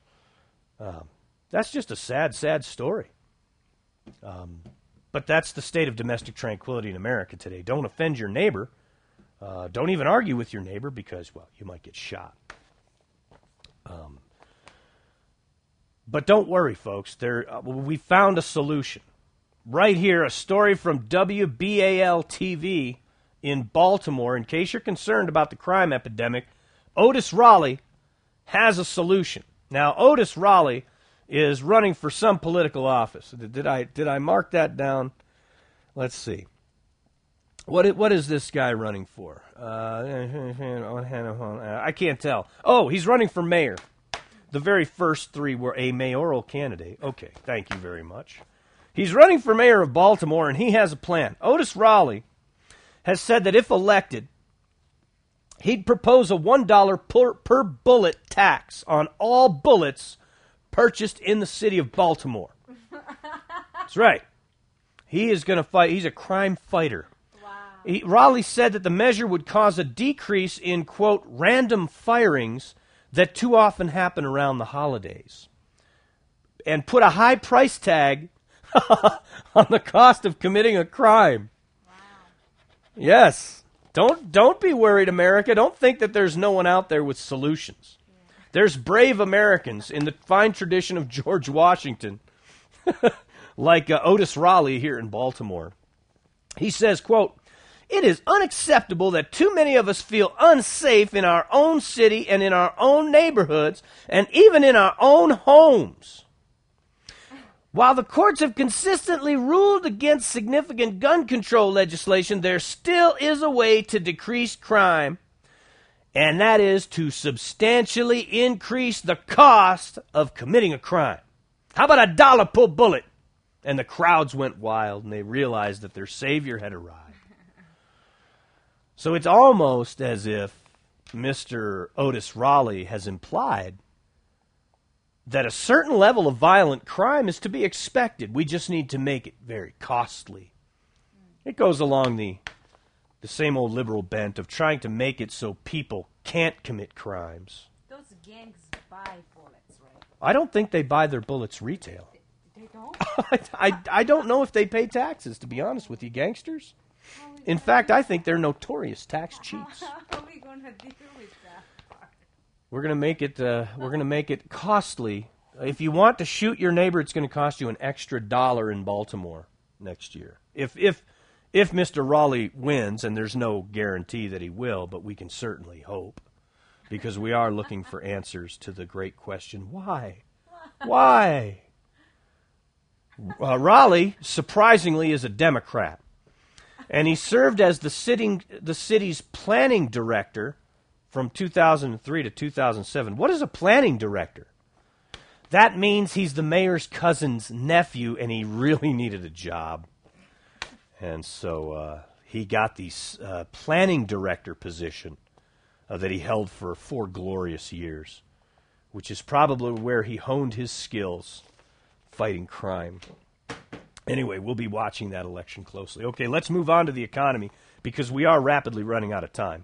Um, that's just a sad, sad story. Um, but that's the state of domestic tranquility in America today. Don't offend your neighbor. Uh, don't even argue with your neighbor because, well, you might get shot. Um, but don't worry, folks. There, uh, we found a solution. Right here, a story from W B A L T V in Baltimore. In case you're concerned about the crime epidemic, Otis Raleigh has a solution. Now, Otis Raleigh is running for some political office. Did I did I mark that down? Let's see. What what is this guy running for? Uh, I can't tell. Oh, he's running for mayor. The very first three were a mayoral candidate. Okay, thank you very much. He's running for mayor of Baltimore, and he has a plan. Otis Raleigh has said that if elected, he'd propose a one dollar per, per bullet tax on all bullets purchased in the city of Baltimore. That's right. He is going to fight. He's a crime fighter. Wow. He, Raleigh said that the measure would cause a decrease in, quote, random firings that too often happen around the holidays, and put a high price tag on the cost of committing a crime. Wow. Yes. Don't don't be worried, America. Don't think that there's no one out there with solutions. Yeah. There's brave Americans in the fine tradition of George Washington, like uh, Otis Raleigh here in Baltimore. He says, quote, "It is unacceptable that too many of us feel unsafe in our own city and in our own neighborhoods and even in our own homes. While the courts have consistently ruled against significant gun control legislation, there still is a way to decrease crime, and that is to substantially increase the cost of committing a crime. How about a dollar per bullet?" And the crowds went wild, and they realized that their savior had arrived. So it's almost as if Mister Otis Raleigh has implied that a certain level of violent crime is to be expected. We just need to make it very costly. It goes along the the same old liberal bent of trying to make it so people can't commit crimes. Those gangs buy bullets, right? I don't think they buy their bullets retail. They, they don't? I, I, I don't know if they pay taxes, to be honest with you, gangsters. In fact, I think they're notorious tax cheats. How are we going to deal with that part? We're going to make it. Uh, we're going to make it costly. If you want to shoot your neighbor, it's going to cost you an extra dollar in Baltimore next year. If if if Mister Raleigh wins, and there's no guarantee that he will, but we can certainly hope, because we are looking for answers to the great question: why? Why? Uh, Raleigh, surprisingly, is a Democrat. And he served as the, sitting, the city's planning director from two thousand three to two thousand seven. What is a planning director? That means he's the mayor's cousin's nephew, and he really needed a job. And so uh, he got the uh, planning director position uh, that he held for four glorious years, which is probably where he honed his skills fighting crime. Anyway, we'll be watching that election closely. Okay, let's move on to the economy because we are rapidly running out of time.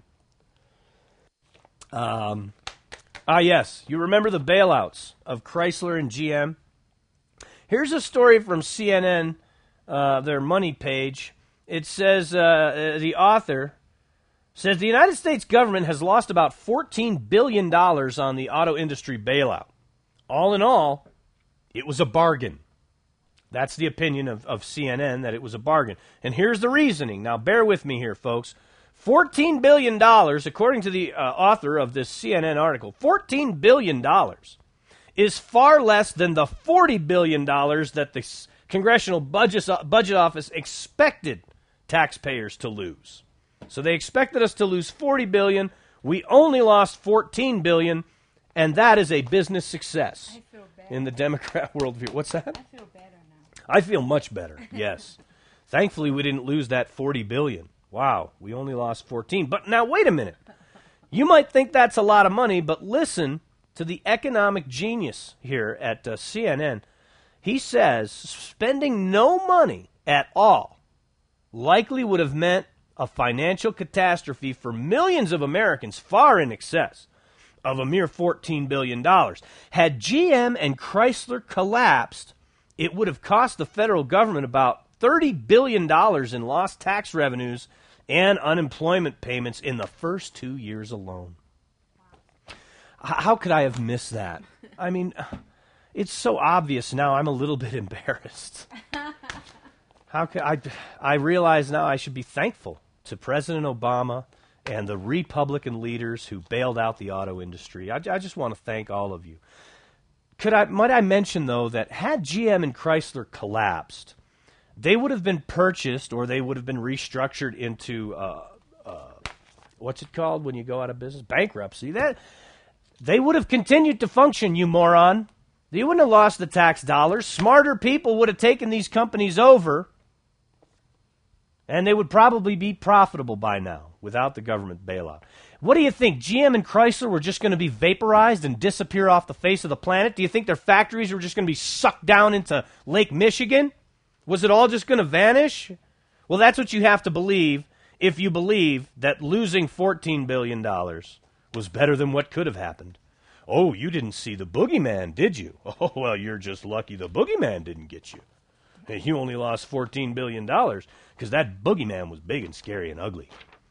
Um, ah, yes, you remember the bailouts of Chrysler and G M? Here's a story from C N N, uh, their money page. It says, uh, the author says the United States government has lost about fourteen billion dollars on the auto industry bailout. All in all, it was a bargain. That's the opinion of, of C N N, that it was a bargain. And here's the reasoning. Now, bear with me here, folks. fourteen billion dollars, according to the uh, author of this C N N article, fourteen billion dollars is far less than the forty billion dollars that the Congressional Budget, Budget Office expected taxpayers to lose. So they expected us to lose forty billion dollars. We only lost fourteen billion dollars, and that is a business success I feel better. in the Democrat worldview. What's that? I feel better now. I feel much better, yes. Thankfully, we didn't lose that forty billion dollars. Wow, we only lost fourteen. But now, wait a minute. You might think that's a lot of money, but listen to the economic genius here at uh, C N N. He says spending no money at all likely would have meant a financial catastrophe for millions of Americans far in excess of a mere fourteen billion dollars. Had G M and Chrysler collapsed, it would have cost the federal government about thirty billion dollars in lost tax revenues and unemployment payments in the first two years alone. Wow. H- how could I have missed that? I mean, it's so obvious now. I'm a little bit embarrassed. How could I? I realize now I should be thankful to President Obama and the Republican leaders who bailed out the auto industry. I, I just want to thank all of you. Could I? Might I mention though that had G M and Chrysler collapsed, they would have been purchased or they would have been restructured into uh, uh, what's it called when you go out of business? Bankruptcy. That they would have continued to function, you moron. You wouldn't have lost the tax dollars. Smarter people would have taken these companies over, and they would probably be profitable by now without the government bailout. What do you think? G M and Chrysler were just going to be vaporized and disappear off the face of the planet? Do you think their factories were just going to be sucked down into Lake Michigan? Was it all just going to vanish? Well, that's what you have to believe if you believe that losing fourteen billion dollars was better than what could have happened. Oh, you didn't see the boogeyman, did you? Oh, well, you're just lucky the boogeyman didn't get you. Hey, you only lost fourteen billion dollars because that boogeyman was big and scary and ugly.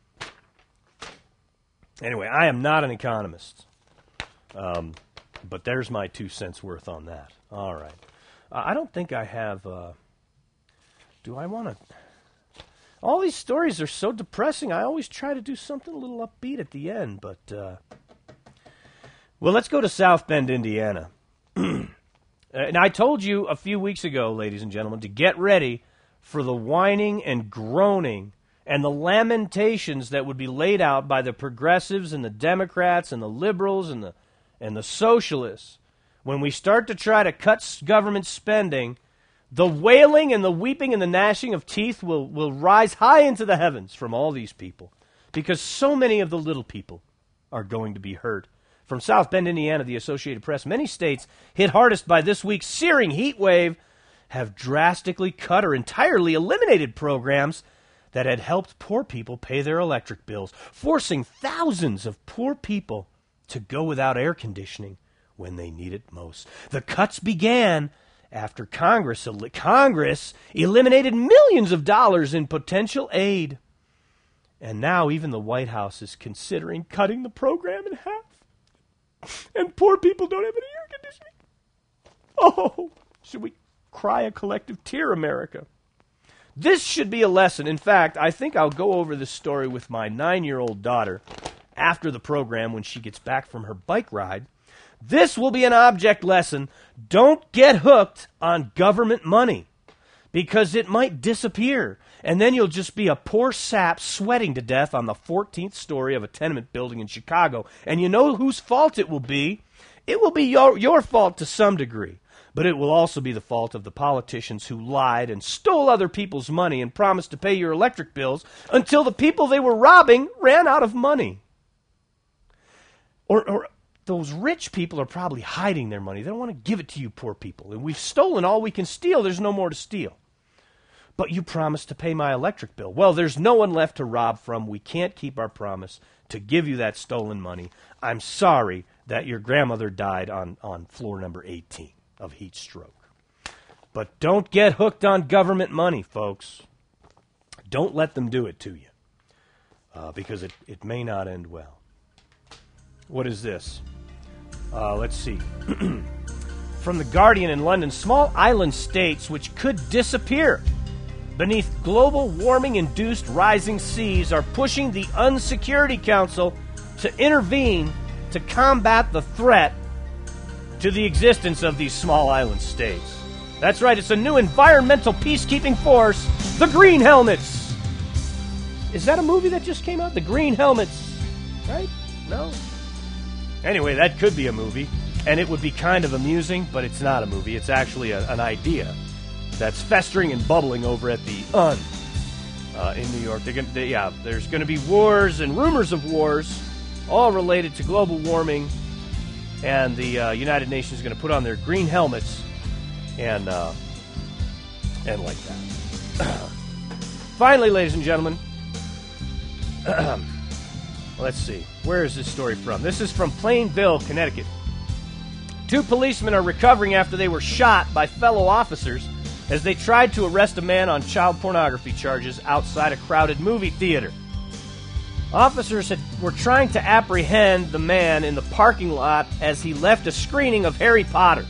Anyway, I am not an economist, um, but there's my two cents worth on that. All right. Uh, I don't think I have... Uh, do I want to... All these stories are so depressing. I always try to do something a little upbeat at the end, but... Uh, well, let's go to South Bend, Indiana. And I told you a few weeks ago, ladies and gentlemen, to get ready for the whining and groaning and the lamentations that would be laid out by the progressives and the Democrats and the liberals and the and the socialists. When we start to try to cut government spending, the wailing and the weeping and the gnashing of teeth will, will rise high into the heavens from all these people, because so many of the little people are going to be hurt. From South Bend, Indiana, the Associated Press, many states hit hardest by this week's searing heat wave have drastically cut or entirely eliminated programs that had helped poor people pay their electric bills, forcing thousands of poor people to go without air conditioning when they need it most. The cuts began after Congress, Congress eliminated millions of dollars in potential aid. And now even the White House is considering cutting the program in half. And poor people don't have any air conditioning. Oh, should we cry a collective tear, America? This should be a lesson. In fact, I think I'll go over this story with my nine-year-old daughter after the program when she gets back from her bike ride. This will be an object lesson. Don't get hooked on government money. because it might disappear. And then you'll just be a poor sap sweating to death on the fourteenth story of a tenement building in Chicago. And you know whose fault it will be? It will be your, your fault to some degree. But it will also be the fault of the politicians who lied and stole other people's money and promised to pay your electric bills until the people they were robbing ran out of money. Or, or those rich people are probably hiding their money. They don't want to give it to you poor people. And we've stolen all we can steal. There's no more to steal. But you promised to pay my electric bill. Well, there's no one left to rob from. We can't keep our promise to give you that stolen money. I'm sorry that your grandmother died on, on floor number eighteen of heat stroke. But don't get hooked on government money, folks. Don't let them do it to you, uh, because it, it may not end well. What is this? Uh, let's see. From The Guardian in London, small island states which could disappear beneath global warming-induced rising seas are pushing the U N Security Council to intervene to combat the threat to the existence of these small island states. That's right, it's a new environmental peacekeeping force, the Green Helmets. Is that a movie that just came out? The Green Helmets, right? No? Anyway, that could be a movie, and it would be kind of amusing, but it's not a movie. It's actually a, an idea that's festering and bubbling over at the U N uh, in New York. They're gonna, they, yeah, there's going to be wars and rumors of wars, all related to global warming, and the uh, United Nations is going to put on their green helmets and uh, and like that. Finally, ladies and gentlemen, let's see. Where is this story from? This is from Plainville, Connecticut. Two policemen are recovering after they were shot by fellow officers as they tried to arrest a man on child pornography charges outside a crowded movie theater. Officers had, were trying to apprehend the man in the parking lot as he left a screening of Harry Potter.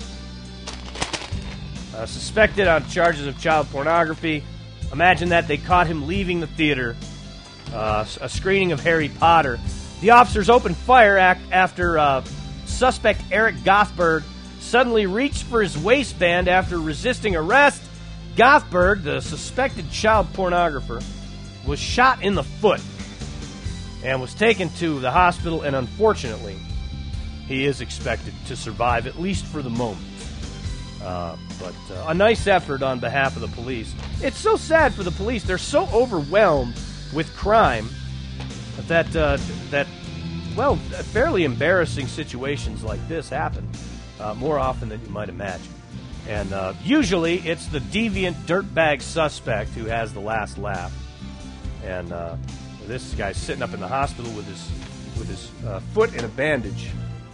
Uh, suspected on charges of child pornography. Imagine that, they caught him leaving the theater, uh, a screening of Harry Potter. The officers opened fire act after uh, suspect Eric Gothberg suddenly reached for his waistband after resisting arrest. Gothberg, the suspected child pornographer, was shot in the foot and was taken to the hospital, and unfortunately, he is expected to survive, at least for the moment. Uh, but uh, a nice effort on behalf of the police. It's so sad for the police. They're so overwhelmed with crime that, uh, that well, fairly embarrassing situations like this happen uh, more often than you might imagine. And uh, usually it's the deviant dirtbag suspect who has the last laugh. And uh, this guy's sitting up in the hospital with his with his uh, foot in a bandage.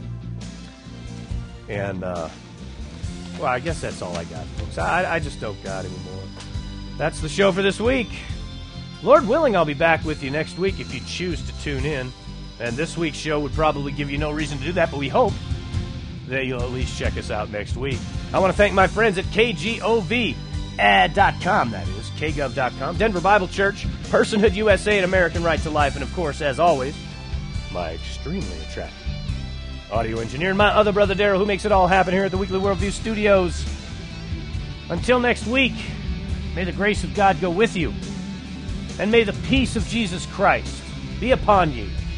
And, uh, well, I guess that's all I got, folks. I, I just don't got anymore. That's the show for this week. Lord willing, I'll be back with you next week if you choose to tune in. And this week's show would probably give you no reason to do that, but we hope that you'll at least check us out next week. I want to thank my friends at K G O V dot com, that is, K Gov dot com, Denver Bible Church, Personhood U S A, and American Right to Life, and of course, as always, my extremely attractive audio engineer, my other brother Daryl, who makes it all happen here at the Weekly Worldview Studios. Until next week, may the grace of God go with you, and may the peace of Jesus Christ be upon you.